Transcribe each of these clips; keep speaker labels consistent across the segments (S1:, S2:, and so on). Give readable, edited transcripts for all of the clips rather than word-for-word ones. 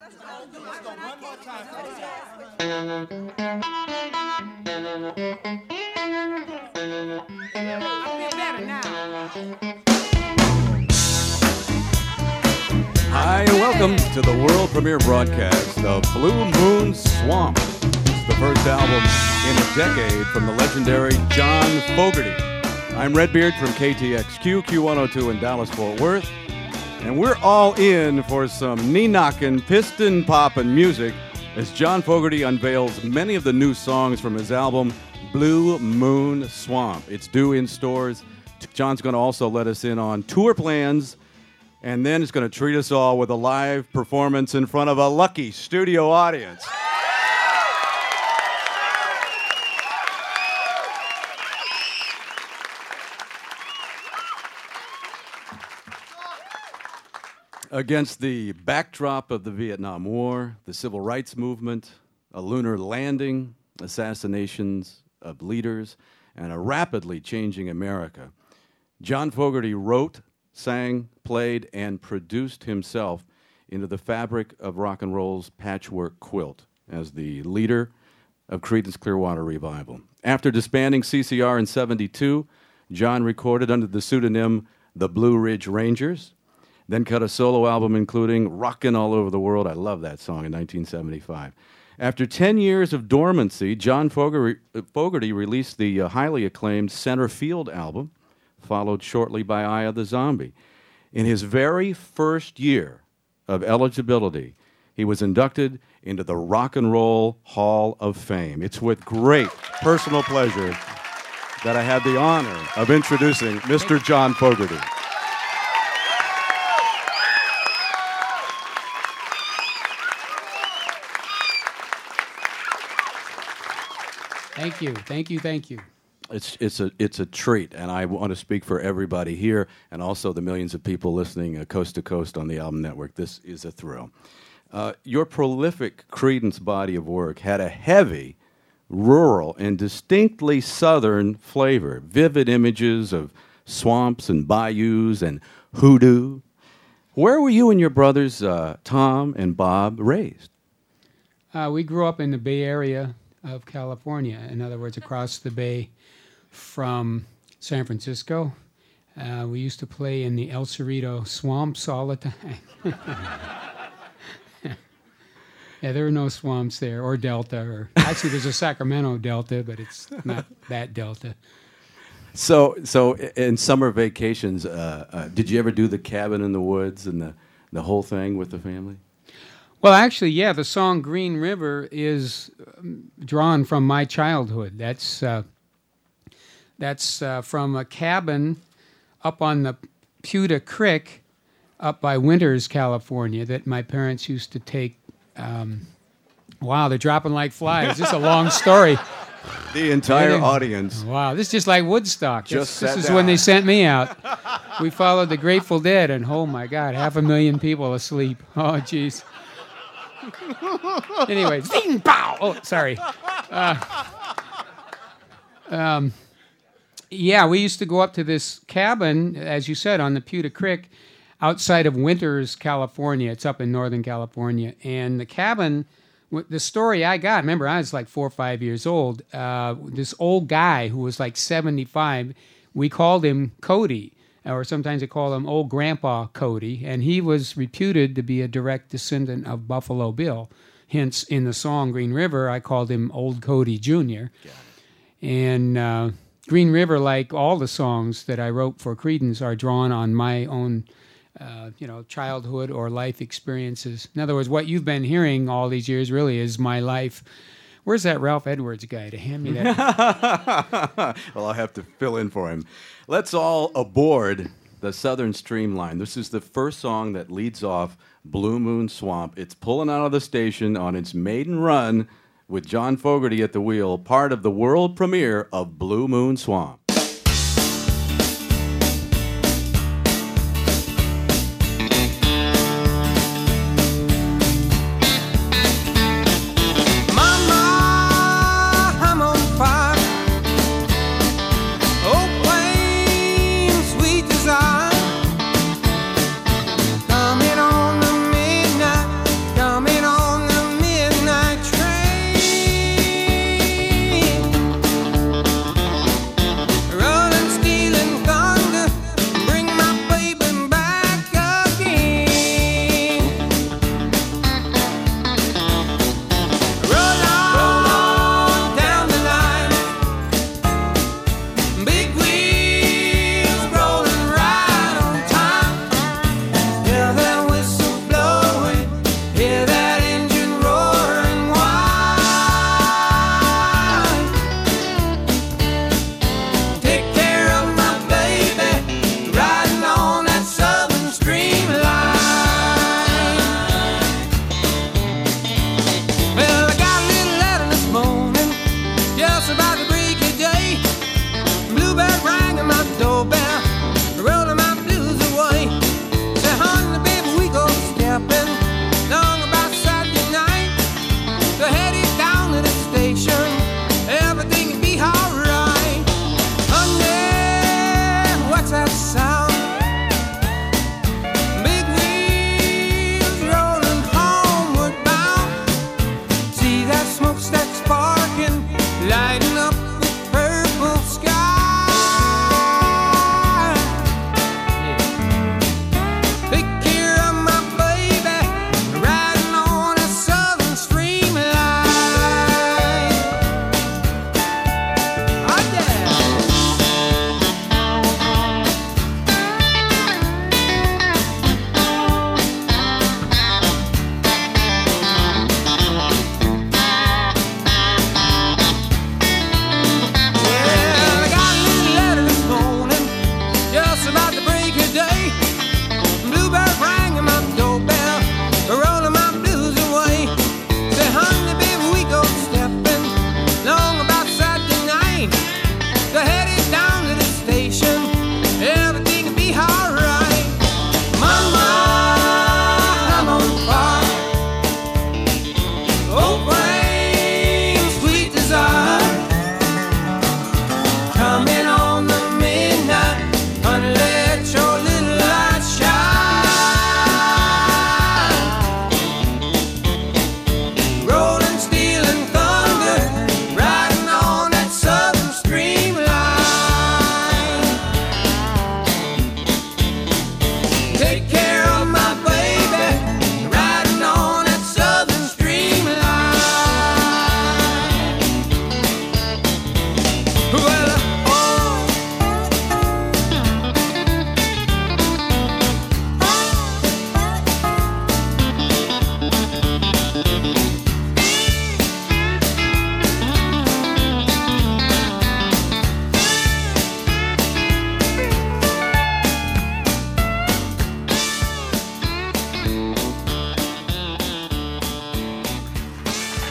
S1: One more time. I feel better now.
S2: Hi, and welcome to the world premiere broadcast of Blue Moon Swamp. It's the first album in a decade from the legendary John Fogerty. I'm Redbeard from KTXQ, Q102 in Dallas-Fort Worth, and we're all in for some knee-knocking, piston-popping music as John Fogerty unveils many of the new songs from his album Blue Moon Swamp. It's due in stores. John's going to also let us in on tour plans, and then he's going to treat us all with a live performance in front of a lucky studio audience. Against the backdrop of the Vietnam War, the Civil Rights Movement, a lunar landing, assassinations of leaders, and a rapidly changing America, John Fogerty wrote, sang, played, and produced himself into the fabric of rock and roll's patchwork quilt as the leader of Creedence Clearwater Revival. After disbanding CCR in '72, John recorded under the pseudonym The Blue Ridge Rangers, then cut a solo album including Rockin' All Over the World. I love that song in 1975. After 10 years of dormancy, John Fogerty released the highly acclaimed Center Field album, followed shortly by Eye of the Zombie. In his very first year of eligibility, he was inducted into the Rock and Roll Hall of Fame. It's with great personal pleasure that I have the honor of introducing Mr. John Fogerty.
S3: Thank you.
S2: It's a treat, and I want to speak for everybody here and also the millions of people listening coast to coast on the Album Network. This is a thrill. Your prolific Creedence body of work had a heavy, rural, and distinctly southern flavor, vivid images of swamps and bayous and hoodoo. Where were you and your brothers, Tom and Bob, raised?
S3: We grew up in the Bay Area of California. In other words, across the bay from San Francisco. We used to play in the El Cerrito swamps all the time. Yeah, there are no swamps there, or delta. Actually, there's a Sacramento delta, but it's not that delta.
S2: So in summer vacations, did you ever do the cabin in the woods and the whole thing with the family?
S3: Well, actually, yeah, the song Green River is drawn from my childhood. That's from a cabin up on the Puta Creek up by Winters, California, that my parents used to take. Wow, they're dropping like flies. This is a long story.
S2: The entire audience.
S3: Wow, this is just like Woodstock. This is
S2: down.
S3: when they sent me out. We followed the Grateful Dead, and oh my God, 500,000 people asleep. Oh, jeez. Anyway, zing, pow! Oh, sorry. Yeah, we used to go up to this cabin, as you said, on the Puta Creek, outside of Winters, California. It's up in Northern California. And the cabin, the story I got, remember, I was like 4 or 5 years old. This old guy who was like 75, we called him Cody, or sometimes they call him Old Grandpa Cody, and he was reputed to be a direct descendant of Buffalo Bill. Hence, in the song Green River, I called him Old Cody Jr. And Green River, like all the songs that I wrote for Creedence, are drawn on my own childhood or life experiences. In other words, what you've been hearing all these years really is my life. Where's that Ralph Edwards guy to hand me that?
S2: Well, I'll have to fill in for him. Let's all aboard the Southern Streamline. This is the first song that leads off Blue Moon Swamp. It's pulling out of the station on its maiden run with John Fogerty at the wheel, part of the world premiere of Blue Moon Swamp.
S4: Coming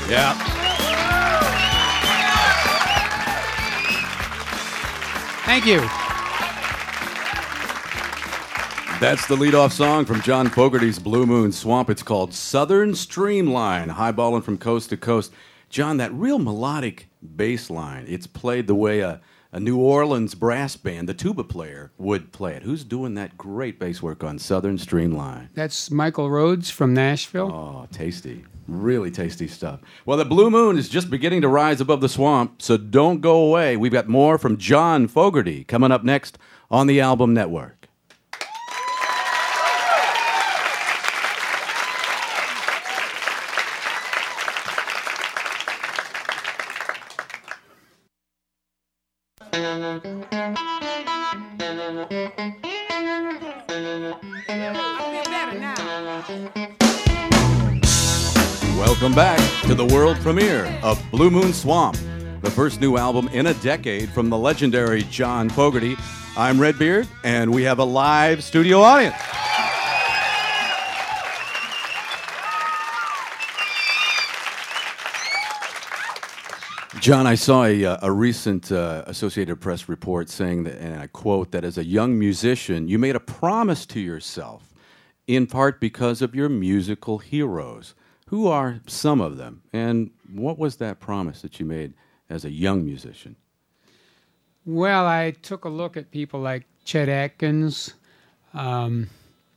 S2: Yeah.
S3: Thank you.
S2: That's the leadoff song from John Fogerty's Blue Moon Swamp. It's called Southern Streamline, highballing from coast to coast. John, that real melodic bass line, it's played the way a New Orleans brass band, the tuba player, would play it. Who's doing that great bass work on Southern Streamline?
S3: That's Michael Rhodes from Nashville.
S2: Oh, tasty. Really tasty stuff. Well, the Blue Moon is just beginning to rise above the swamp, so don't go away. We've got more from John Fogerty coming up next on the Album Network. Welcome back to the world premiere of Blue Moon Swamp, the first new album in a decade from the legendary John Fogerty. I'm Redbeard, and we have a live studio audience. John, I saw a recent Associated Press report saying that, and I quote, that as a young musician, you made a promise to yourself, in part because of your musical heroes. Who are some of them, and what was that promise that you made as a young musician?
S3: Well, I took a look at people like Chet Atkins, Dwayne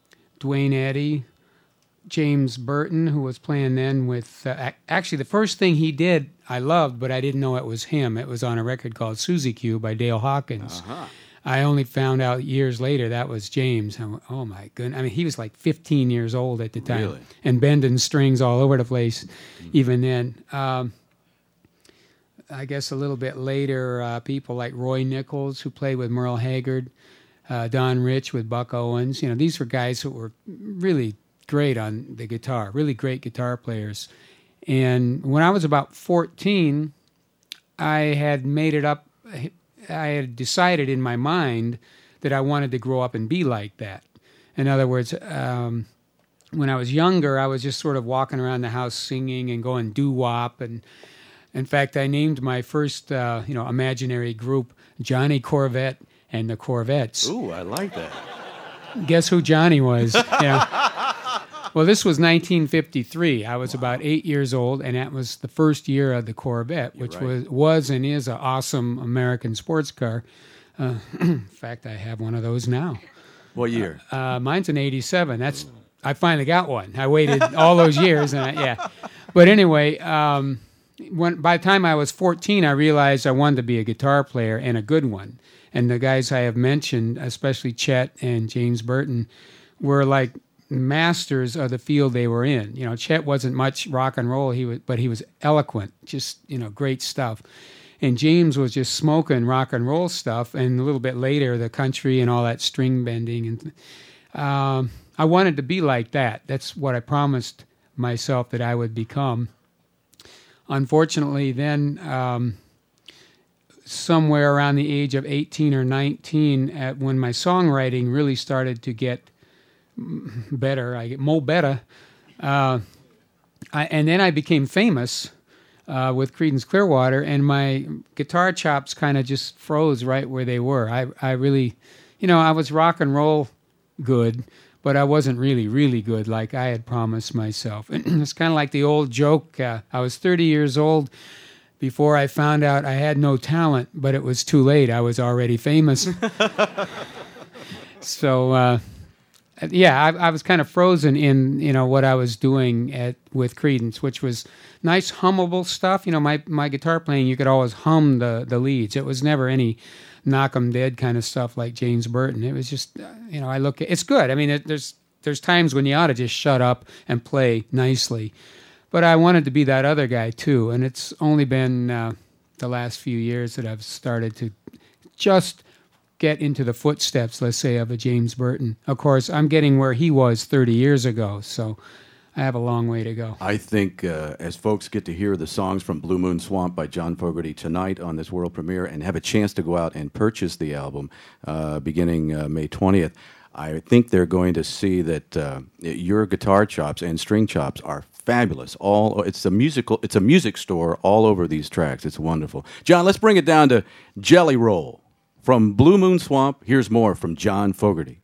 S3: Eddy, James Burton, who was playing then with... actually, the first thing he did, I loved, but I didn't know it was him. It was on a record called Suzy Q by Dale Hawkins. Uh-huh. I only found out years later that was James. I went, oh, my goodness. I mean, he was like 15 years old at the time.
S2: Really?
S3: And bending strings all over the place even then. I guess a little bit later, people like Roy Nichols, who played with Merle Haggard, Don Rich with Buck Owens. You know, these were guys who were really great on the guitar, really great guitar players. And when I was about 14, I had made it up. I had decided in my mind that I wanted to grow up and be like that. In other words, when I was younger, I was just sort of walking around the house singing and going doo-wop. And in fact, I named my first, imaginary group Johnny Corvette and the Corvettes.
S2: Ooh, I like that.
S3: Guess who Johnny was? Well, this was 1953. I was about 8 years old, and that was the first year of the Corvette, which was and is an awesome American sports car. In fact, I have one of those now.
S2: What year?
S3: Mine's an 87. I finally got one. I waited all those years, But anyway, by the time I was 14, I realized I wanted to be a guitar player and a good one. And the guys I have mentioned, especially Chet and James Burton, were like masters of the field they were in. You know, Chet wasn't much rock and roll, but he was eloquent, just, great stuff. And James was just smoking rock and roll stuff, and a little bit later, the country and all that string bending. And I wanted to be like that. That's what I promised myself that I would become. Unfortunately, then somewhere around the age of 18 or 19, when my songwriting really started to get better, and then I became famous with Creedence Clearwater, and my guitar chops kind of just froze right where they were. I really, I was rock and roll good, but I wasn't really, really good like I had promised myself. It's kind of like the old joke. I was 30 years old before I found out I had no talent, but it was too late. I was already famous. So, I was kind of frozen in, what I was doing with Creedence, which was nice, hummable stuff. My guitar playing, you could always hum the leads. It was never any knock 'em dead kind of stuff like James Burton. It was just, it's good. I mean, there's times when you ought to just shut up and play nicely. But I wanted to be that other guy, too. And it's only been the last few years that I've started to just get into the footsteps, let's say, of a James Burton. Of course, I'm getting where he was 30 years ago, so I have a long way to go.
S2: I think as folks get to hear the songs from Blue Moon Swamp by John Fogerty tonight on this world premiere and have a chance to go out and purchase the album beginning May 20th, I think they're going to see that your guitar chops and string chops are fabulous. It's a music store all over these tracks. It's wonderful. John, let's bring it down to Jelly Roll. From Blue Moon Swamp, here's more from John Fogerty.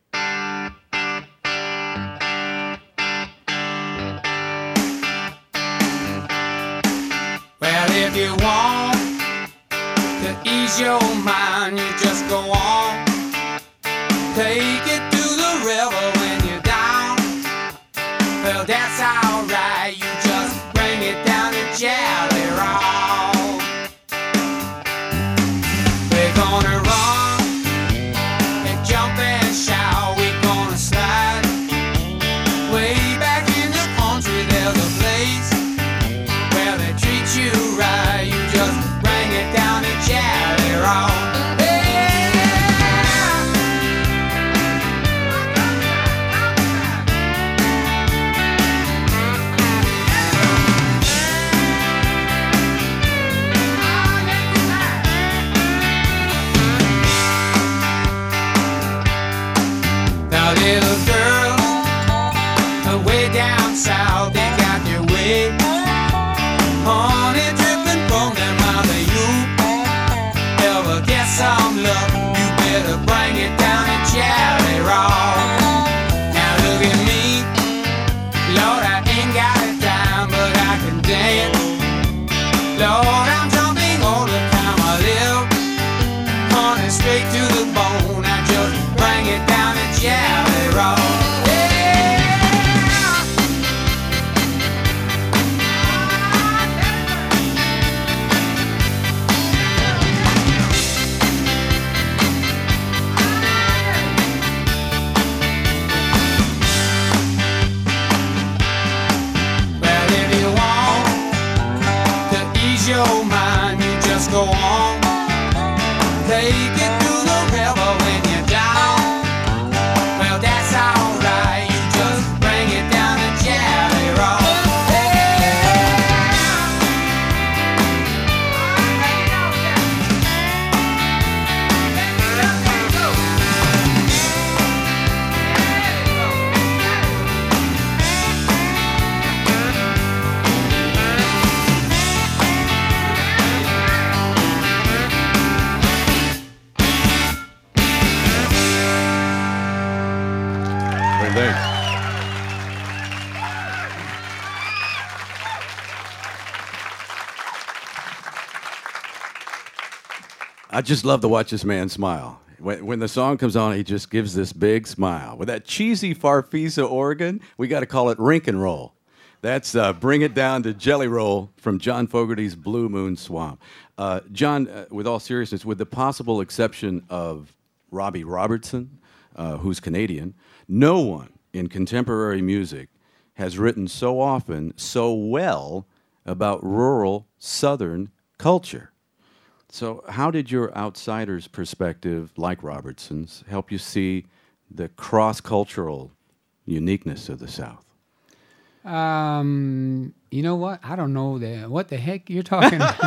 S1: Well, if you want to ease your mind, you just go on. Take it to the river when you're down. Well, that's alright. You just bring it down to Jelly Roll. We're gonna run and jump and shout. We're gonna slide way back in the country. There's a place where they treat you right. You just bring it down to Jelly Roll. Little girl, way down south, they got their way. Honey dripping from their mouth. You ever get some love, you better bring it down to Jelly Roll. Now look at me, Lord, I ain't got a dime, but I can dance. Lord, I'm jumping all the time. I live honey straight to the bone. I just bring it down to Jelly Roll. Well, if you want to ease your mind, you just go on. Take it to the river when you're down. Well, that's alright. You just bring it down to Jelly Roll.
S2: Thanks. I just love to watch this man smile. When the song comes on, he just gives this big smile. With that cheesy Farfisa organ, we got to call it Rink and Roll. That's Bring It Down to Jelly Roll from John Fogerty's Blue Moon Swamp. John, with all seriousness, with the possible exception of Robbie Robertson, who's Canadian, no one in contemporary music has written so often, so well about rural Southern culture. So how did your outsider's perspective, like Robertson's, help you see the cross-cultural uniqueness of the South?
S3: You know what? I don't know what the heck you're talking about.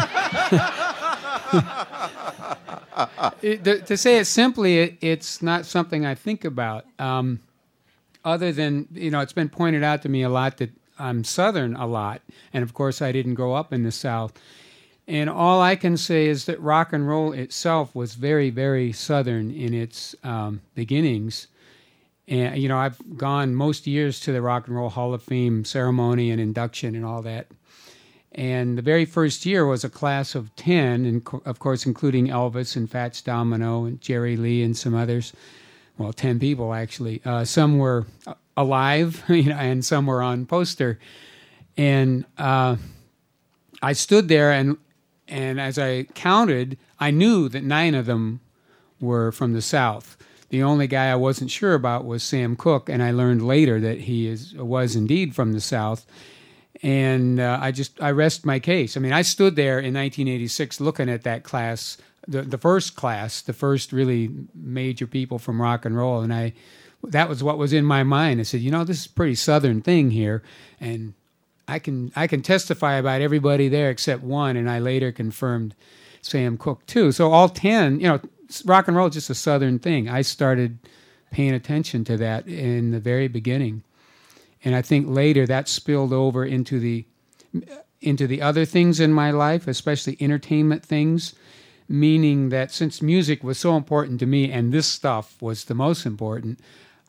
S3: To say it simply, it's not something I think about. Other than, it's been pointed out to me a lot that I'm Southern a lot. And, of course, I didn't grow up in the South. And all I can say is that rock and roll itself was very, very Southern in its beginnings. And, I've gone most years to the Rock and Roll Hall of Fame ceremony and induction and all that. And the very first year was a class of 10, and of course, including Elvis and Fats Domino and Jerry Lee and some others. Well, 10 people, actually. Some were alive, and some were on poster. And I stood there, and as I counted, I knew that 9 of them were from the South. The only guy I wasn't sure about was Sam Cooke, and I learned later that he was indeed from the South. And I rest my case. I mean, I stood there in 1986 looking at that class, the first really major people from rock and roll, and that was what was in my mind. I said, this is a pretty Southern thing here, and I can testify about everybody there except one, and I later confirmed Sam Cooke too. So all 10, rock and roll is just a Southern thing. I started paying attention to that in the very beginning. And I think later that spilled over into the other things in my life, especially entertainment things, meaning that since music was so important to me and this stuff was the most important,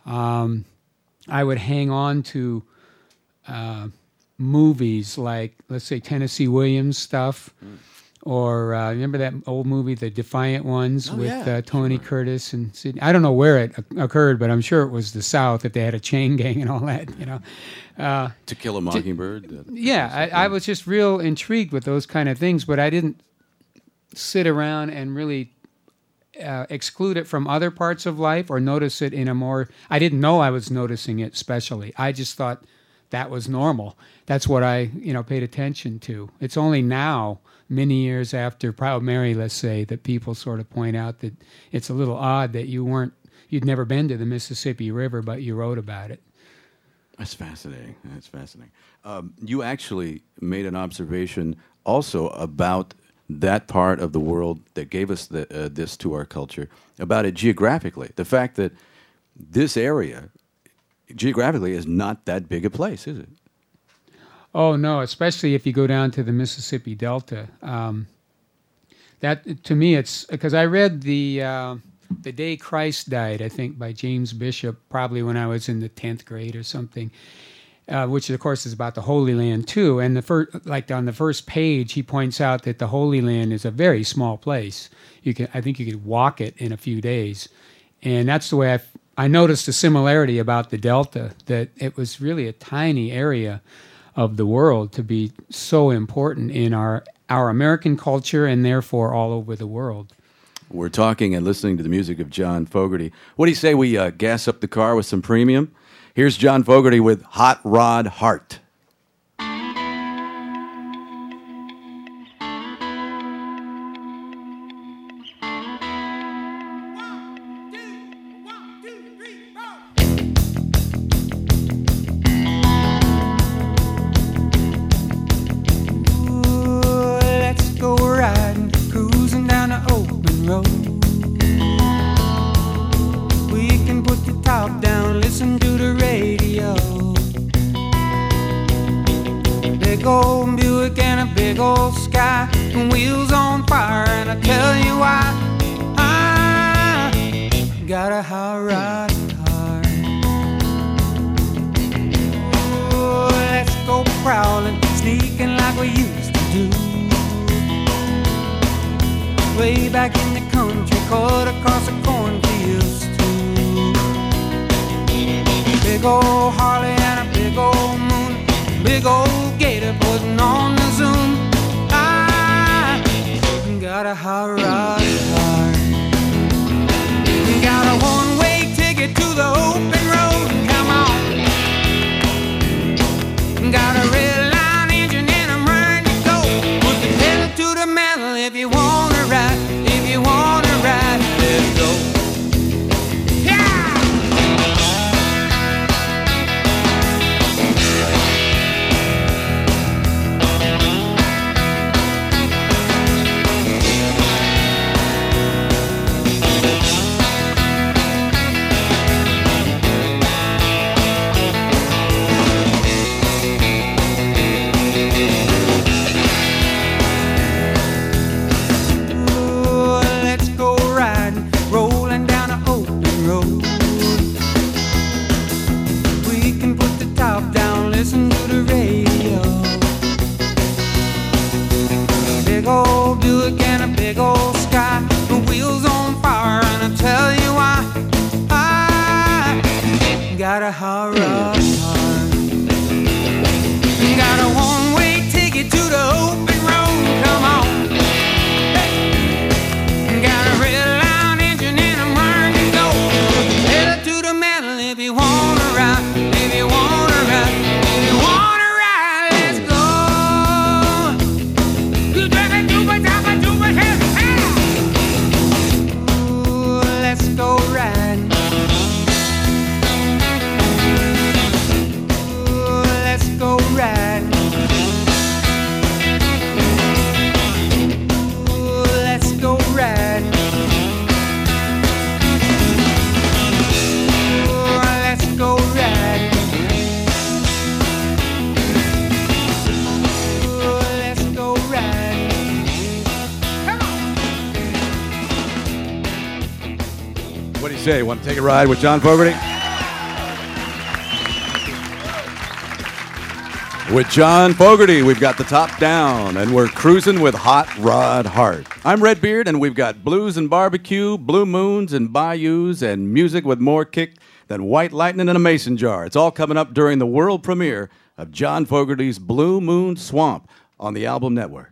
S3: I would hang on to movies like, let's say, Tennessee Williams stuff, or remember that old movie, The Defiant Ones, with Tony Curtis and Sidney? I don't know where it occurred, but I'm sure it was the South if they had a chain gang and all that, you know.
S2: To Kill a Mockingbird?
S3: I was just real intrigued with those kind of things, but I didn't sit around and really exclude it from other parts of life or notice it in a more... I didn't know I was noticing it specially. I just thought that was normal. That's what I, paid attention to. It's only now, many years after Proud Mary, let's say, that people sort of point out that it's a little odd that you'd never been to the Mississippi River, but you wrote about it.
S2: That's fascinating. You actually made an observation also about that part of the world that gave us this to our culture, about it geographically. The fact that this area, geographically, is not that big a place, is it?
S3: Oh, no, especially if you go down to the Mississippi Delta. That, to me, it's... Because I read The Day Christ Died, I think, by James Bishop, probably when I was in the 10th grade or something, which, of course, is about the Holy Land, too. And on the first page, he points out that the Holy Land is a very small place. I think you could walk it in a few days. And that's the way I noticed a similarity about the Delta, that it was really a tiny area of the world to be so important in our American culture and therefore all over the world.
S2: We're talking and listening to the music of John Fogerty. What do you say we gas up the car with some premium? Here's John Fogerty with Hot Rod Heart. Shay, want to take a ride with John Fogerty? With John Fogerty, we've got the top down, and we're cruising with Hot Rod Hart. I'm Redbeard, and we've got blues and barbecue, blue moons and bayous, and music with more kick than white lightning in a mason jar. It's all coming up during the world premiere of John Fogerty's Blue Moon Swamp on the Album Network.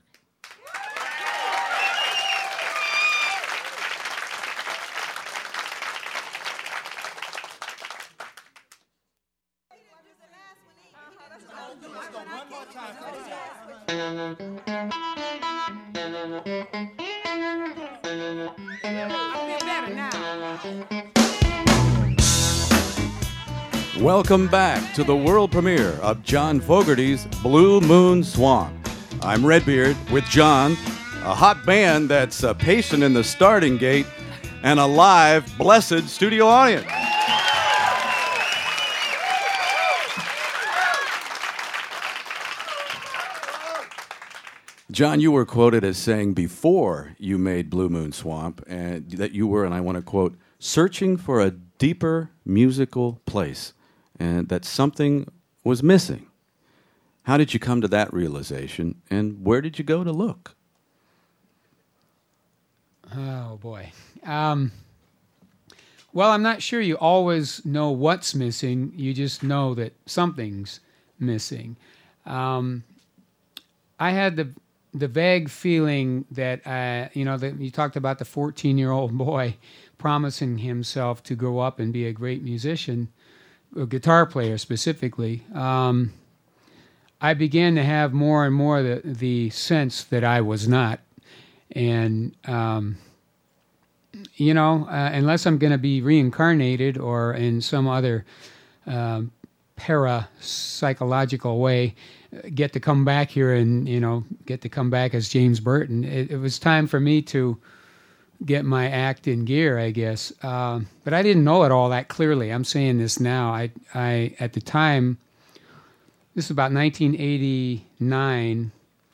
S2: Welcome back to the world premiere of John Fogerty's Blue Moon Swamp. I'm Redbeard with John, a hot band that's a patient in the starting gate, and a live, blessed studio audience. John, you were quoted as saying before you made Blue Moon Swamp and that you were, and I want to quote, searching for a deeper musical place, and that something was missing. How did you come to that realization, and where did you go to look?
S3: Oh, boy. Well, I'm not sure you always know what's missing. You just know that something's missing. I had the vague feeling that, that you talked about the 14-year-old boy promising himself to grow up and be a great musician, a guitar player specifically. I began to have more and more the sense that I was not. And, unless I'm going to be reincarnated or in some other parapsychological way, get to come back here and, get to come back as James Burton, it was time for me to get my act in gear, I guess. But I didn't know it all that clearly. I'm saying this now. I at the time, this is about 1989,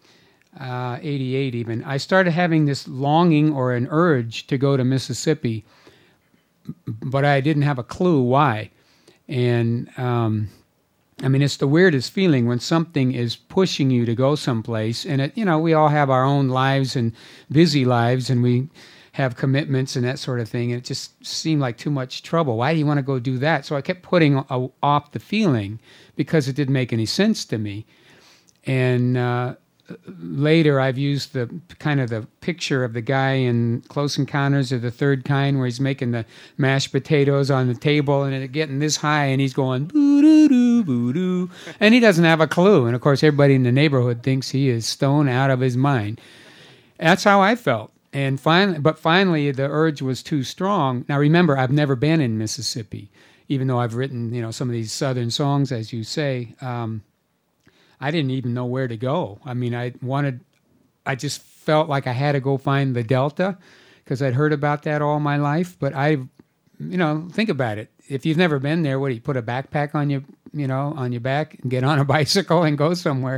S3: 88 even, I started having this longing or an urge to go to Mississippi, but I didn't have a clue why. And, it's the weirdest feeling when something is pushing you to go someplace, and we all have our own lives and busy lives, and we have commitments and that sort of thing, and it just seemed like too much trouble. Why do you want to go do that? So I kept putting off the feeling because it didn't make any sense to me. And later I've used the picture of the guy in Close Encounters of the Third Kind, where he's making the mashed potatoes on the table and it's getting this high and he's going boo-doo-doo, boo-doo, and he doesn't have a clue. And of course everybody in the neighborhood thinks he is stone out of his mind. That's how I felt. And finally the urge was too strong. Now remember, I've never been in Mississippi, even though I've written some of these Southern songs, as you say. I didn't even know where to go. I just felt like I had to go find the Delta because I'd heard about that all my life. But think about it. If you've never been there, what do you put a backpack on your back and get on a bicycle and go somewhere?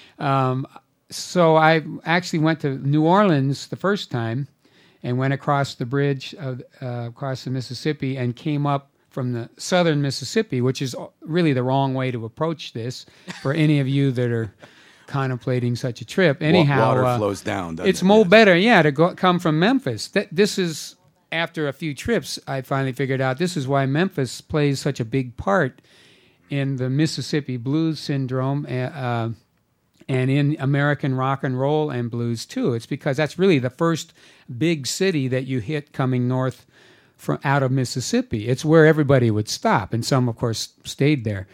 S3: So I actually went to New Orleans the first time and went across the bridge across the Mississippi and came up from the southern Mississippi, which is really the wrong way to approach this for any of you that are contemplating such a trip. Anyhow,
S2: water flows down.
S3: It's more better, to come from Memphis. This is, after a few trips, I finally figured out this is why Memphis plays such a big part in the Mississippi blues syndrome and in American rock and roll and blues too. It's because that's really the first big city that you hit coming north from out of Mississippi. It's where everybody would stop, and some, of course, stayed there.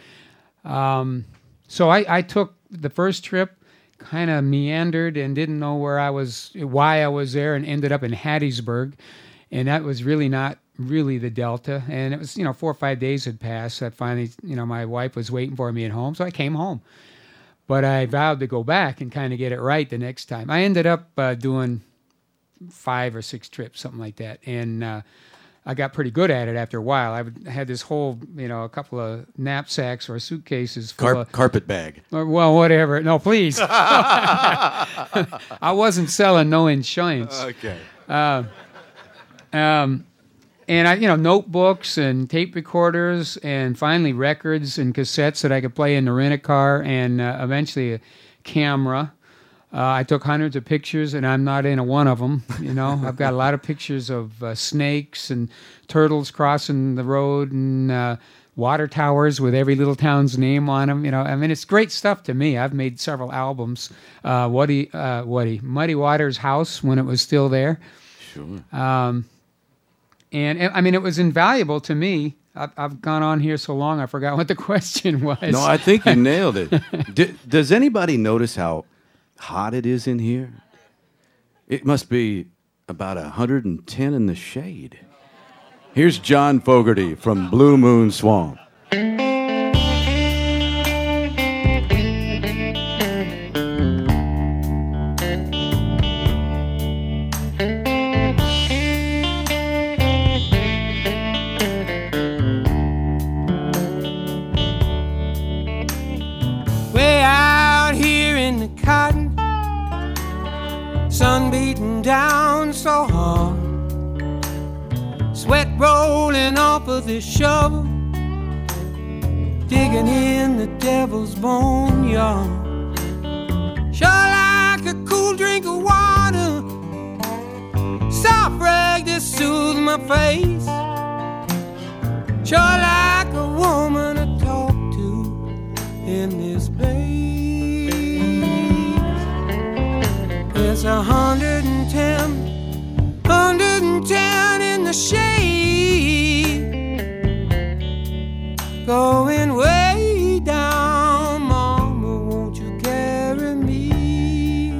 S3: So I took the first trip, kind of meandered, and didn't know why I was there, and ended up in Hattiesburg, and that was really not really the Delta. And it was 4 or 5 days had passed. I finally, my wife was waiting for me at home, so I came home. But I vowed to go back and kind of get it right the next time. I ended up doing 5 or 6 trips, something like that, and I got pretty good at it after a while. I had this whole, a couple of knapsacks or suitcases full of
S2: carpet bag.
S3: Well, whatever. No, please. I wasn't selling no insurance.
S2: Okay.
S3: And I, notebooks and tape recorders, and finally records and cassettes that I could play in the rent-a-car, and eventually a camera. I took hundreds of pictures, and I'm not in one of them. I've got a lot of pictures of snakes and turtles crossing the road, and water towers with every little town's name on them. It's great stuff to me. I've made several albums. Muddy Waters House, when it was still there.
S2: Sure.
S3: And it was invaluable to me. I've gone on here so long, I forgot what the question was.
S2: No, I think you nailed it. Does anybody notice how hot it is in here? It must be about 110 in the shade. Here's John Fogerty from Blue Moon Swamp.
S1: Sun beating down so hard, sweat rolling off of this shovel, digging in the devil's boneyard. Sure like a cool drink of water, soft rag to soothe my face. Sure like a woman to talk to in this place. It's 110 in the shade, going way down. Mama, won't you carry me?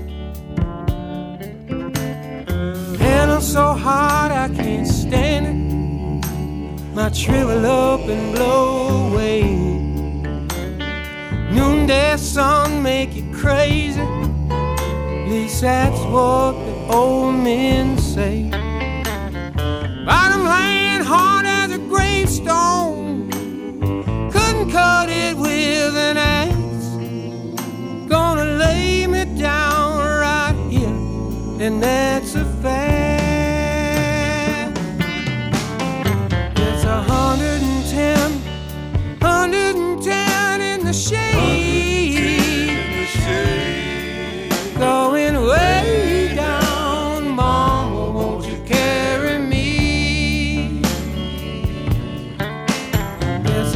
S1: And I'm so hot I can't stand it. Might shrivel up and blow away. Noonday sun make you crazy. At least that's what the old men say. Bottom laying hard as a gravestone, couldn't cut it with an axe. Gonna lay me down right here, and that's a fact. It's 110 in the shade, going way down. Mama, won't you carry me? It's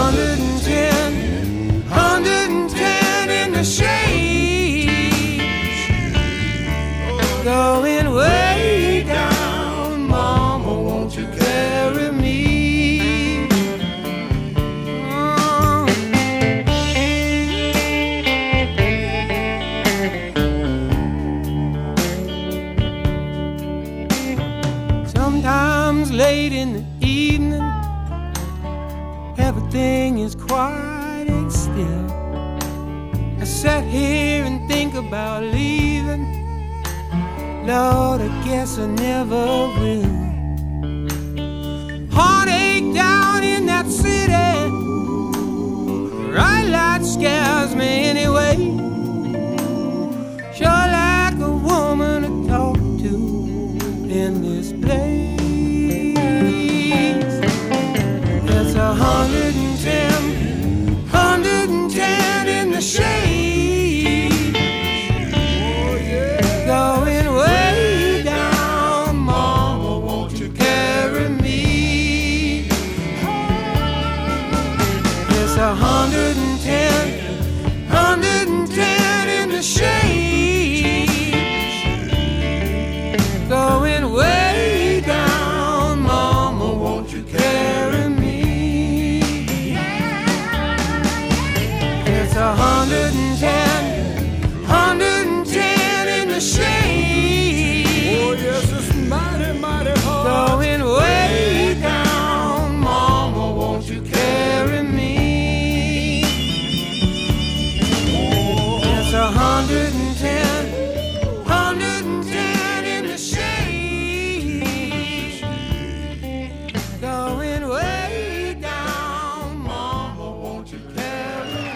S1: 110 in the shade, going way down. Mama, won't you carry me? Sometimes late in the evening, everything is quiet and still. I sat here and think about leaving. Lord, I guess I never will. Heartache down in that city, bright light scares me anyway. Sure like a woman to talk to in this place. It's 110 in the shade, going way down. Mama, won't you carry me? It's 110 in the shade, going way down. Mama, won't you carry me? It's 110 in the shade. Oh yes, it's mighty, mighty hard, going way down. Mama, won't you carry me? It's 110 in the shade, going way down. Mama, won't you carry me?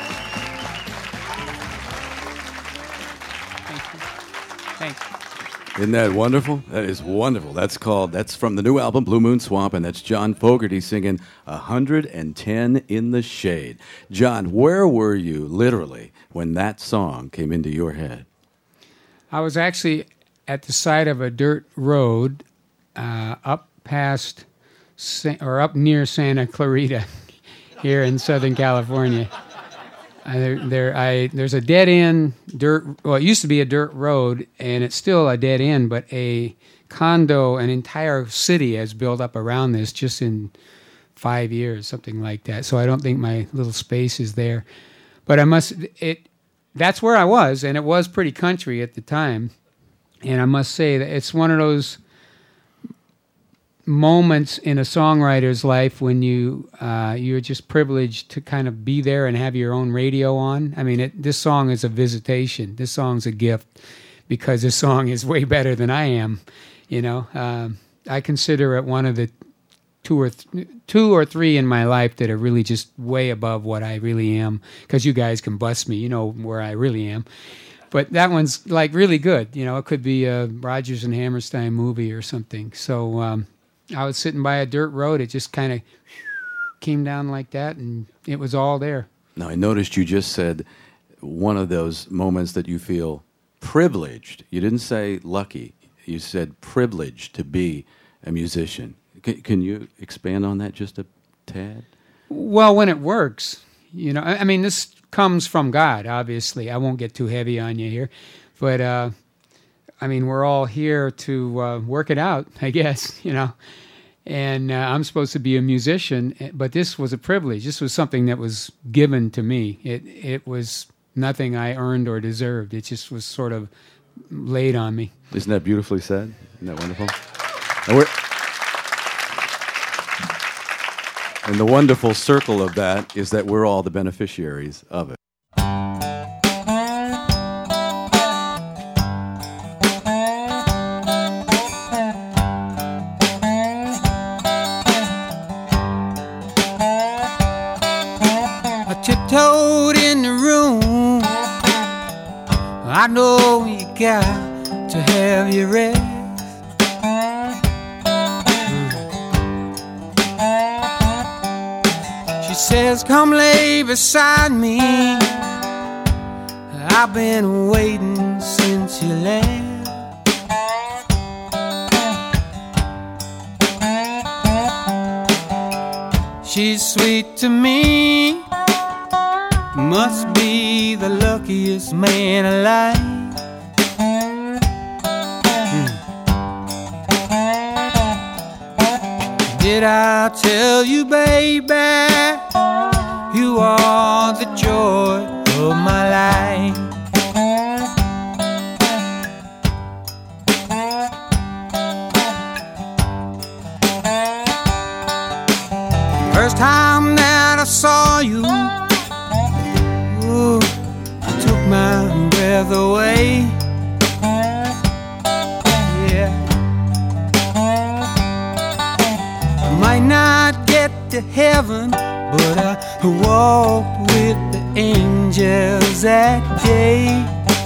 S3: Thanks.
S2: Isn't that wonderful? That is wonderful. That's from the new album, Blue Moon Swamp, and that's John Fogerty singing 110 in the Shade. John, where were you, literally, when that song came into your head?
S3: I was actually at the side of a dirt road up near Santa Clarita here in Southern California. There's a dead end it used to be a dirt road, and it's still a dead end, but an entire city has built up around this just in 5 years, something like that. So I don't think my little space is there. But that's where I was, and it was pretty country at the time. And I must say that it's one of those moments in a songwriter's life when you're just privileged to kind of be there and have your own radio on. I mean, this song is a visitation. This song's a gift because this song is way better than I am. I consider it one of the two or three in my life that are really just way above what I really am, because you guys can bust me, you know where I really am. But that one's like really good. It could be a Rodgers and Hammerstein movie or something. So I was sitting by a dirt road. It just kind of came down like that, and it was all there.
S2: Now, I noticed you just said one of those moments that you feel privileged. You didn't say lucky. You said privileged to be a musician. Can you expand on that just a tad?
S3: Well, when it works, I mean, this comes from God, obviously. I won't get too heavy on you here. But, I mean, we're all here to work it out, I guess, And I'm supposed to be a musician, but this was a privilege. This was something that was given to me. It was nothing I earned or deserved. It just was sort of laid on me.
S2: Isn't that beautifully said? Isn't that wonderful? And the wonderful circle of that is that we're all the beneficiaries of it.
S1: Tiptoed in the room. I know you got to have your rest. She says, come lay beside me. I've been waiting since you left. She's sweet to me. Must be the luckiest man alive. Did I tell you, baby, you are the joy of my life? First time that I saw you, took my breath away. Yeah, I might not get to heaven, but I walked with the angels that day.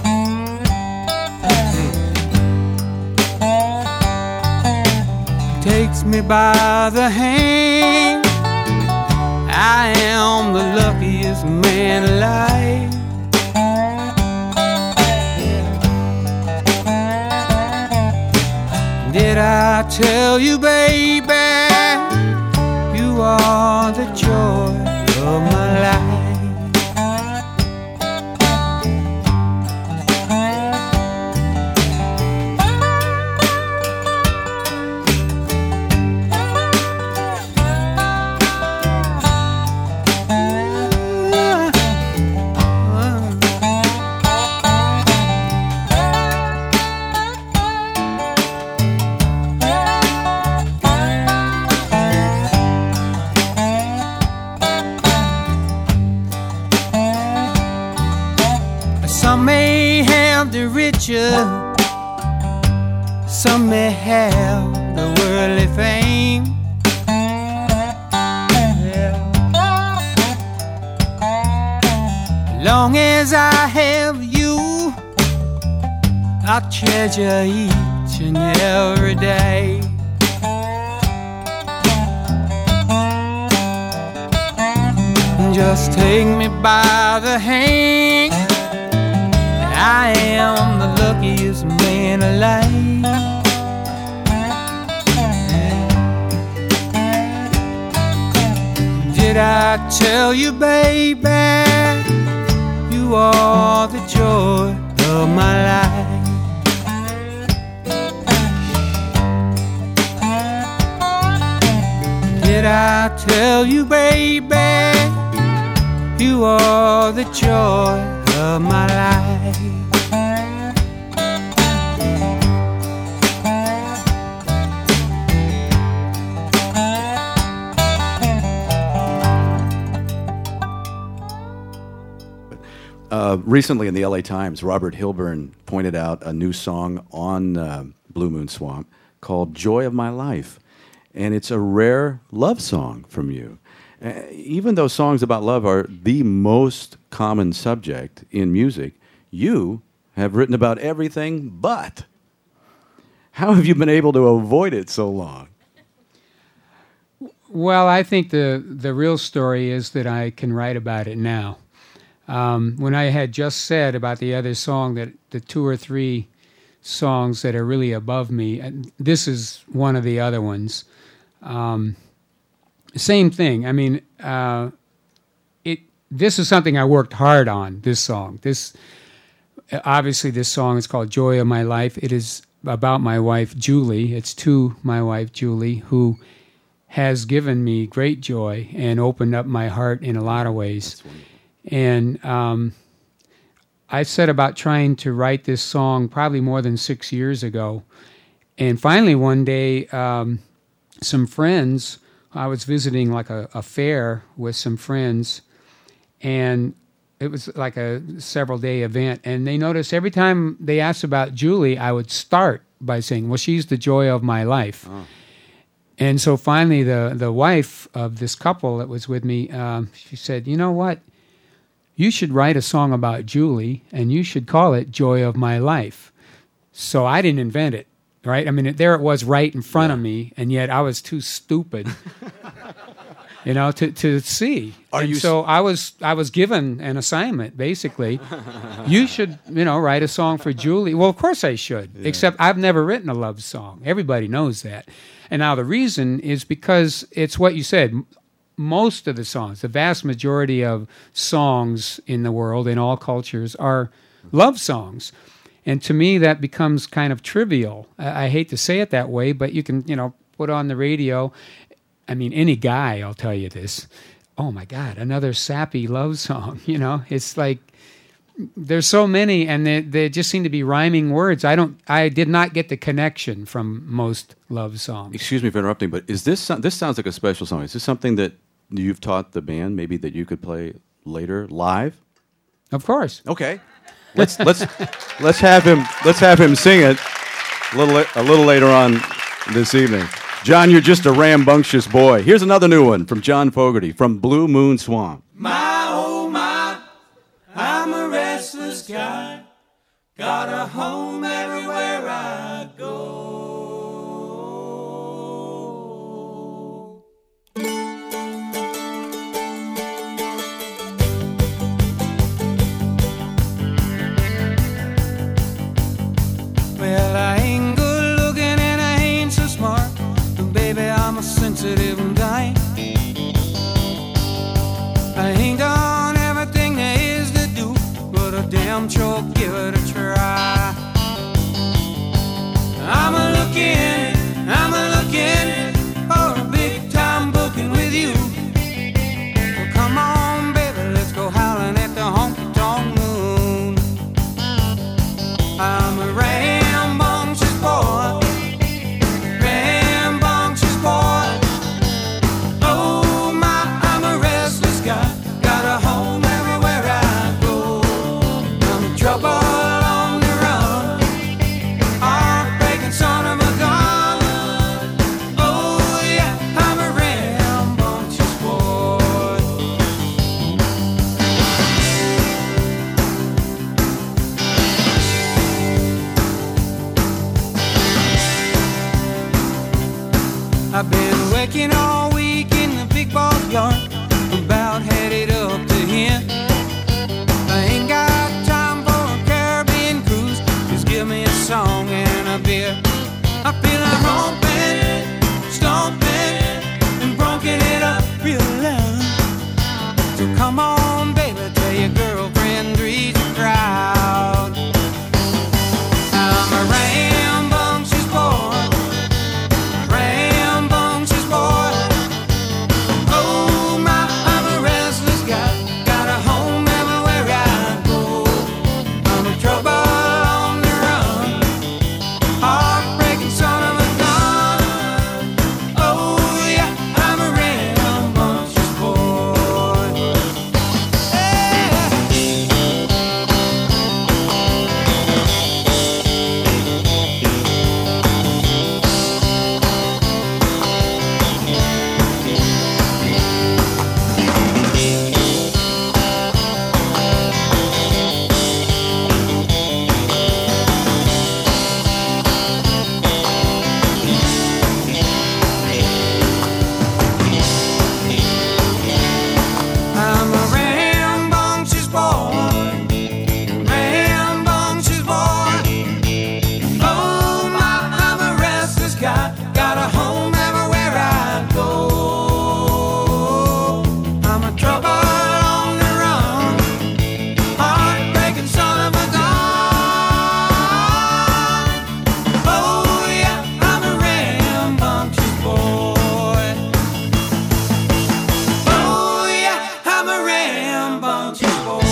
S1: Takes me by the hand. I am the luckiest man alive. Did I tell you, baby, you are the joy of my life? Some may have the richer, some may have the worldly fame. Yeah. As long as I have you, I'll treasure each and every day. Just take me by the hand. I am the luckiest man alive. Did I tell you, baby, you are the joy of my life? Did I tell you, baby, you are the joy of my life?
S2: Recently in the LA Times, Robert Hilburn pointed out a new song on Blue Moon Swamp called Joy of My Life. And it's a rare love song from you. Even though songs about love are the most common subject in music, you have written about everything but. How have you been able to avoid it so long?
S3: Well, I think the real story is that I can write about it now. When I had just said about the other song that the 2 or 3 songs that are really above me, and this is one of the other ones. Same thing. I mean, this is something I worked hard on, this song. Obviously, this song is called Joy of My Life. It is about my wife, Julie. It's to my wife, Julie, who has given me great joy and opened up my heart in a lot of ways. And I set about trying to write this song probably more than 6 years ago. And finally, one day, some friends, I was visiting like a fair with some friends, and it was like a several-day event. And they noticed every time they asked about Julie, I would start by saying, well, she's the joy of my life. Oh. And so finally, the wife of this couple that was with me, she said, you know what? You should write a song about Julie, and you should call it Joy of My Life. So I didn't invent it, right? I mean, there it was right in front of me, and yet I was too stupid, to see. So I was given an assignment, basically. You should, write a song for Julie. Well, of course I should, except I've never written a love song. Everybody knows that. And now the reason is because it's what you said. Most of the songs, the vast majority of songs in the world, in all cultures, are love songs. And to me, that becomes kind of trivial. I hate to say it that way, but you can, put on the radio. I mean, any guy, I'll tell you this. Oh, my God, another sappy love song. It's like there's so many, and they just seem to be rhyming words. I did not get the connection from most love songs.
S2: Excuse me for interrupting, but is this sounds like a special song? Is this something that you've taught the band, maybe that you could play later live?
S3: Of course.
S2: Okay, let's have him sing it a little later on this evening. John, you're just a rambunctious boy. Here's another new one from John Fogerty from Blue Moon Swamp.
S1: My oh my, I'm a restless guy, got a home everywhere I go. Well, I ain't good looking and I ain't so smart, but baby, I'm a sensitive guy. I ain't done everything there is to do, but I damn sure give it a try. I'm a looking for a big time booking with you. Well, come on, baby, let's go howling at the honky-tonk moon. I'm a rambunctious boy, oh my, I'm a restless guy, got a home everywhere I go. I'm a rambunctious boy.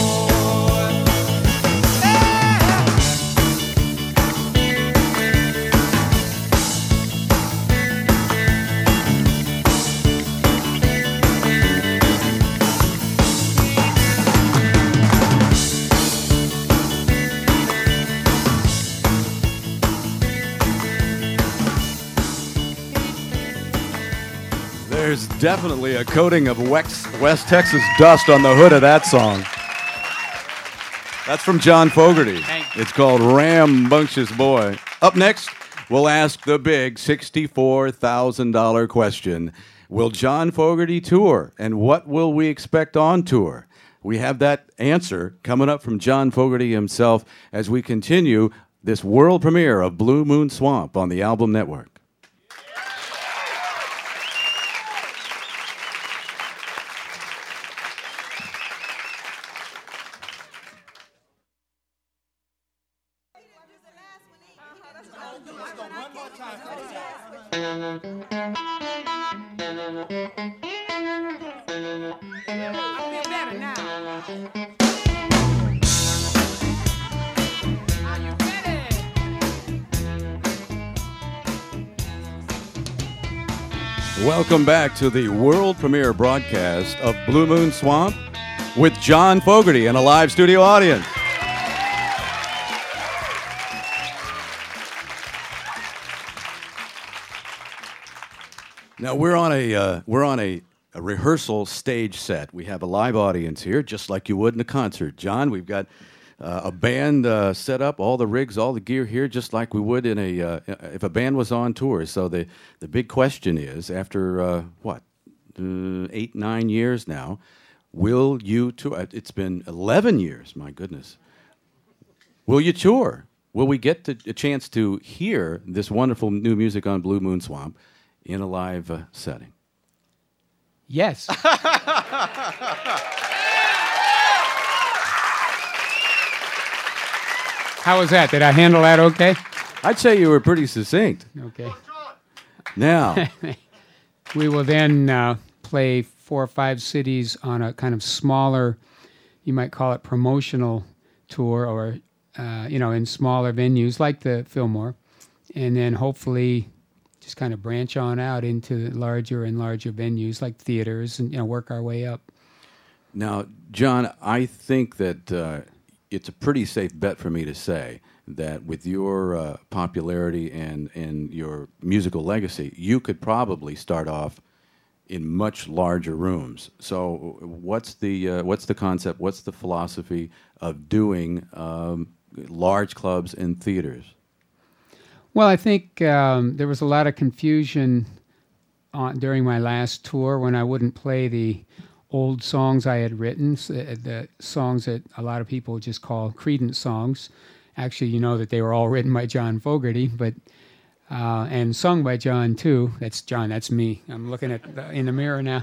S2: There's definitely a coating of West Texas dust on the hood of that song. That's from John Fogerty. It's called Rambunctious Boy. Up next, we'll ask the big $64,000 question. Will John Fogerty tour, and what will we expect on tour? We have that answer coming up from John Fogerty himself as we continue this world premiere of Blue Moon Swamp on the Album Network. Welcome back to the world premiere broadcast of Blue Moon Swamp with John Fogerty and a live studio audience. Now we're on a rehearsal stage set. We have a live audience here, just like you would in a concert. John, we've got a band set up, all the rigs, all the gear here, just like we would in if a band was on tour. So the big question is, after 8, 9 years now, will you tour? It's been 11 years, my goodness. Will you tour? Will we get a chance to hear this wonderful new music on Blue Moon Swamp in a live setting?
S3: Yes. How was that? Did I handle that okay?
S2: I'd say you were pretty succinct.
S3: Okay.
S2: Now,
S3: we will then play 4 or 5 cities on a kind of smaller, you might call it promotional tour, or in smaller venues like the Fillmore, and then hopefully just kind of branch on out into larger and larger venues like theaters, and work our way up.
S2: Now, John, I think that it's a pretty safe bet for me to say that with your popularity and your musical legacy, you could probably start off in much larger rooms. So, what's the concept? What's the philosophy of doing large clubs and theaters?
S3: Well, I think there was a lot of confusion during my last tour when I wouldn't play the old songs I had written, the songs that a lot of people just call Creedence songs. Actually, you know that they were all written by John Fogerty, but and sung by John too. That's John. That's me. I'm looking at in the mirror now.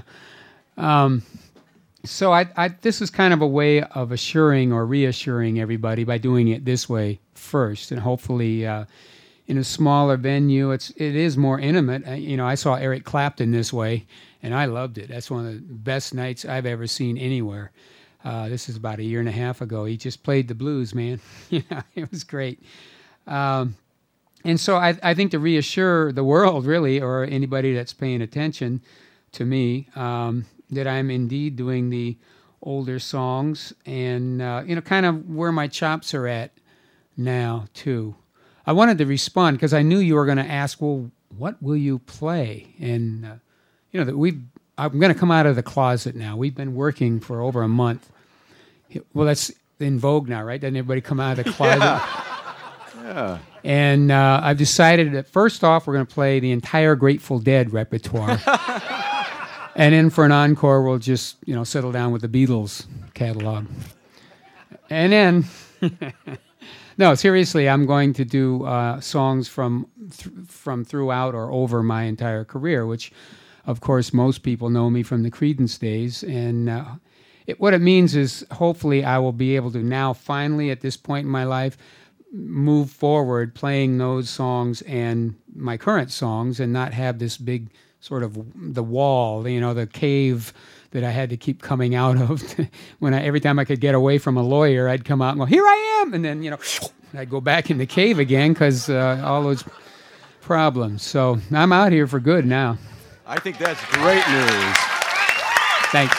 S3: So I this is kind of a way of assuring or reassuring everybody by doing it this way first, and hopefully in a smaller venue, it is more intimate. I saw Eric Clapton this way, and I loved it. That's one of the best nights I've ever seen anywhere. This is about 1.5 years ago. He just played the blues, man. It was great. And so I think to reassure the world, really, or anybody that's paying attention to me, that I'm indeed doing the older songs and, kind of where my chops are at now, too. I wanted to respond because I knew you were going to ask, well, what will you play? And, I'm going to come out of the closet now. We've been working for over a month. Well, that's in vogue now, right? Doesn't everybody come out of the closet?
S2: Yeah.
S3: And I've decided that first off, we're going to play the entire Grateful Dead repertoire. And then for an encore, we'll just, settle down with the Beatles catalog. And then, no, seriously, I'm going to do songs from throughout or over my entire career, which, of course, most people know me from the Creedence days. And what it means is hopefully I will be able to now finally, at this point in my life, move forward playing those songs and my current songs and not have this big sort of the wall, the cave that I had to keep coming out of. Every time I could get away from a lawyer, I'd come out and go, "Here I am," and then I'd go back in the cave again because all those problems. So I'm out here for good now.
S2: I think that's great news.
S3: Thanks.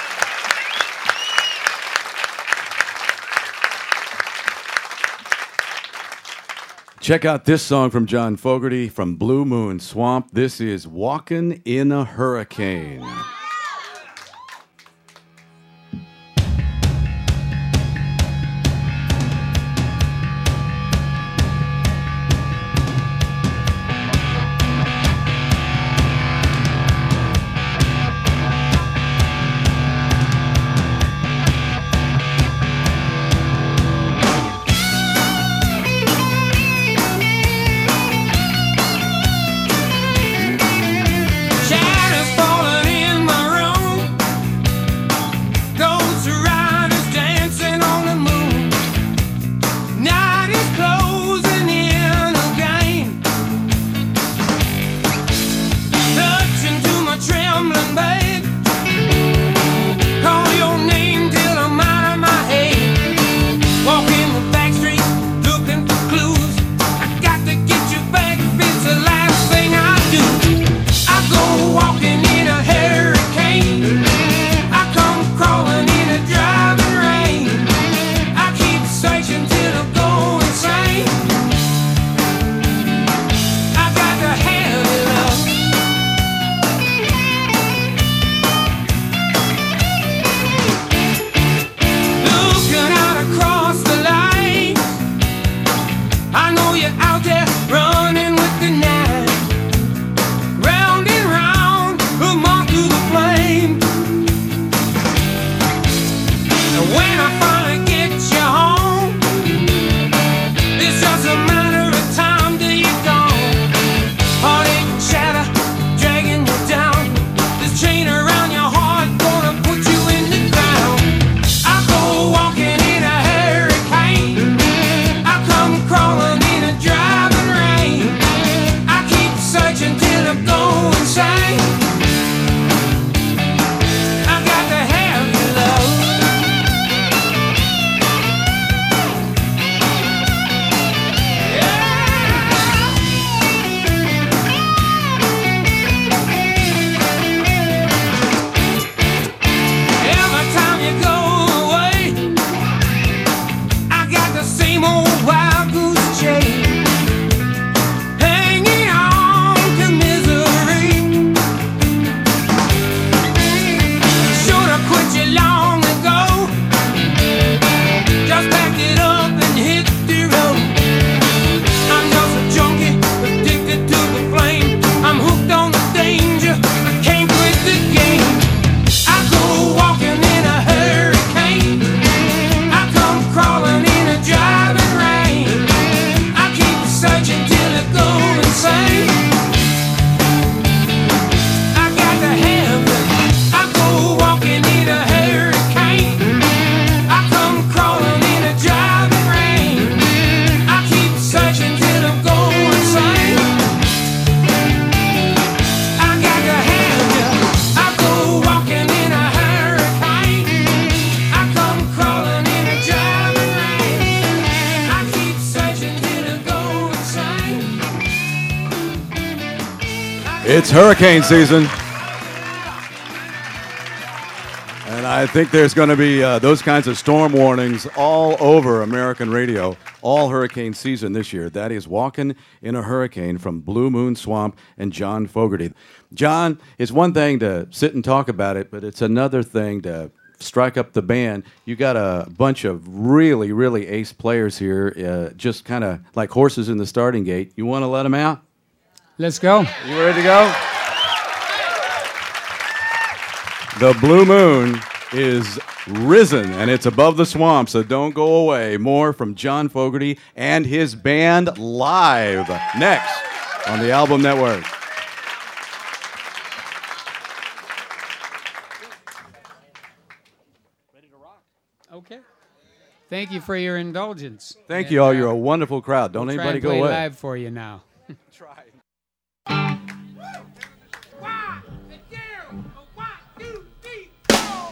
S2: Check out this song from John Fogerty from Blue Moon Swamp. This is Walkin' in a Hurricane.
S1: Shadows falling in my room. Ghost riders dancing on the moon. Night is closing in again. Touching to my trembling babe. Call your name till I'm out of my head. Walking the back streets looking for clues. I got to get you back if it's the last thing I do. I go walking in a hurricane. I come crawling in a driving rain. I keep searching till I go insane. I got to have your love. Looking out across the line, I know you're out there running with the night. Round and round, a moth through the flame. And when I finally get you home, it's just a matter of time till you're gone. Heartache and shadow dragging you down. This chain around your heart gonna put you in the ground. I go walking in a hurricane. I come crawling in a driving rain. I keep searching till I go insane. I got to have your love. Every time you go away, I got the same old wild goose chase, hanging on to misery. Should have quit you long ago. Just packed it up and hit the road. I'm just a junkie, addicted to the flame. I'm hooked on the danger. I can't quit the game. I go walking in a hurricane. I come crawling in a driving rain. I keep searching till I go insane. I got to have you. I go walking in a hurricane. I come crawling in a driving rain. I keep searching till I go insane. I got to have you. I go walking in a hurricane. I come crawling in a driving rain. I keep searching till I go insane.
S2: It's hurricane season. And I think there's going to be those kinds of storm warnings all over American radio, all hurricane season this year. That is Walkin' in a Hurricane from Blue Moon Swamp and John Fogerty. John, it's one thing to sit and talk about it, but it's another thing to strike up the band. You got a bunch of really, really ace players here, just kind of like horses in the starting gate. You want to let them out?
S3: Let's go.
S2: You ready to go? The Blue Moon is risen, and it's above the swamp, so don't go away. More from John Fogerty and his band live next on the Album Network.
S3: Okay. Thank you for your indulgence.
S2: Thank you all. You're a wonderful crowd. Don't
S3: We'll
S2: anybody
S3: try
S2: go
S3: and play
S2: away.
S3: live for you now.
S2: Try.
S1: One, two, three, 4.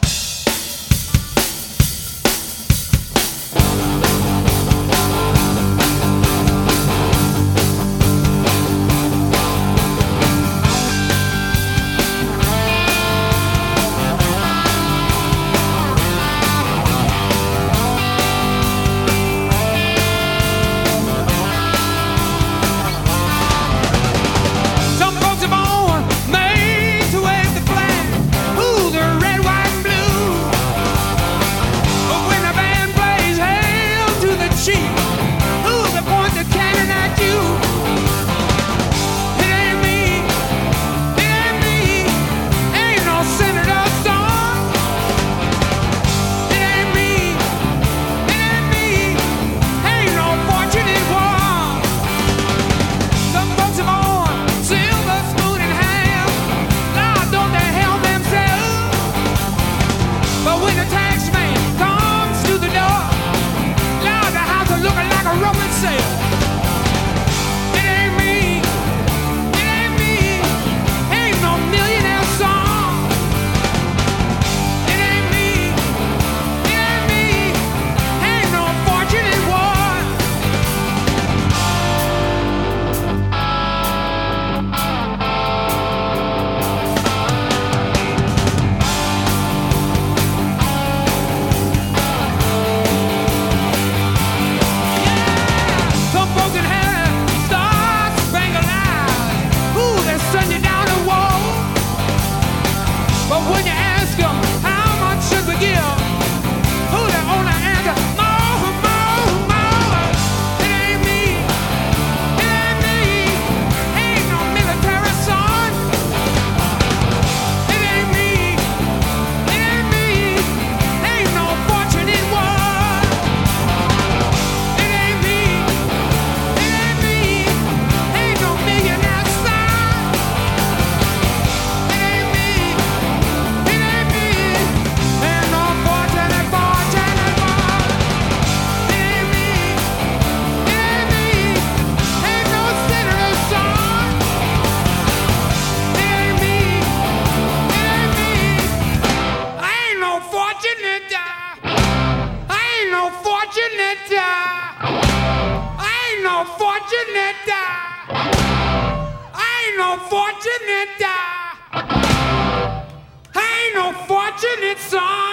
S1: no fortunate die. I ain't no fortunate die. I ain't no fortunate son.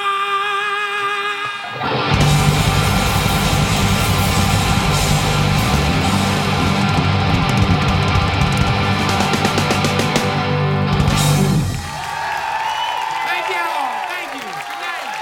S1: Thank you all. Thank you. Good night.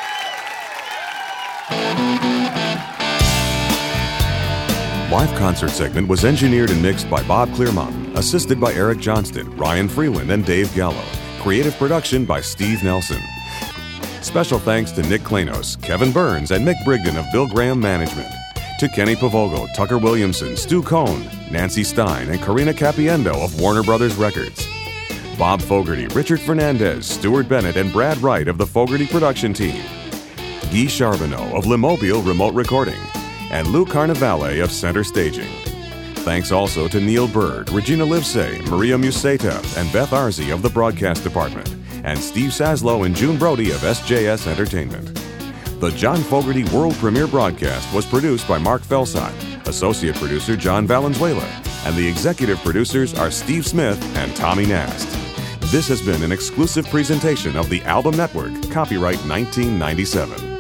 S4: Live concert segment was engineered and mixed by Bob Clearmountain, assisted by Eric Johnston, Ryan Freeland, and Dave Gallo. Creative production by Steve Nelson. Special thanks to Nick Klanos, Kevin Burns, and Mick Brigden of Bill Graham Management. To Kenny Pavogo, Tucker Williamson, Stu Cohn, Nancy Stein, and Karina Capiendo of Warner Brothers Records. Bob Fogarty, Richard Fernandez, Stuart Bennett, and Brad Wright of the Fogarty production team. Guy Charbonneau of Limobile Remote Recording. And Lou Carnevale of Center Staging. Thanks also to Neil Bird, Regina Livesay, Maria Museta, and Beth Arzi of the Broadcast Department, and Steve Saslow and June Brody of SJS Entertainment. The John Fogarty World Premiere broadcast was produced by Mark Felsheim, Associate Producer John Valenzuela, and the executive producers are Steve Smith and Tommy Nast. This has been an exclusive presentation of the Album Network, copyright 1997.